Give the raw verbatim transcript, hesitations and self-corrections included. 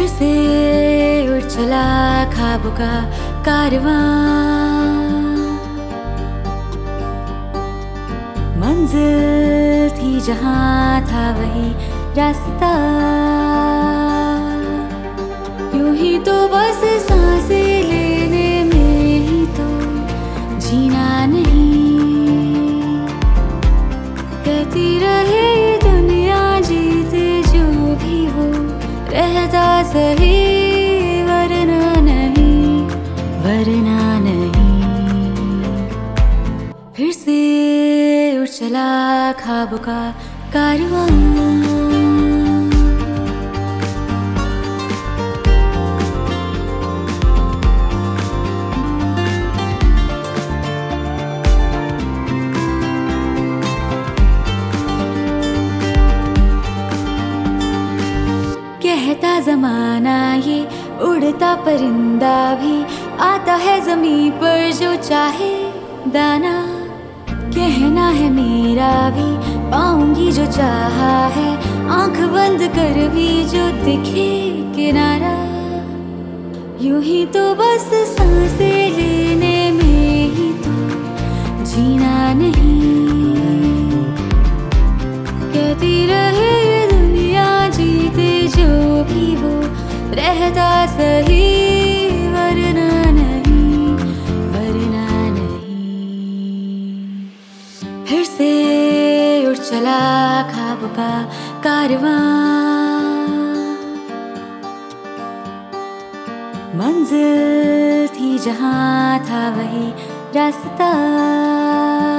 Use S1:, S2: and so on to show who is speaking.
S1: फिर से उड़ चला ख्वाबों का कारवां, मंजिल थी जहां था वही रास्ता। यूं ही तो बस सांसें लेने में ही तो जीना नहीं, कहती रहे दुनिया जीते जो भी वो रहता सही, वरना नहीं, वरना नहीं। फिर से उड़ चला ख्वाबों का कारवां, कहता जमाना ये उड़ता परिंदा भी आता है ज़मीं पर जो चाहे दाना। कहना है मेरा भी पाऊंगी जो चाहा है, आंख बंद कर भी जो दिखे किनारा। यूं ही तो बस सांसें लेने में ही तो जीना नहीं, कहती रहे दुनिया जीते जो भी वो रहता सही, वरना नहीं, वरना नहीं। फिर से उड़ चला ख्वाबों का कारवां, मंजिल थी जहां था वही रास्ता।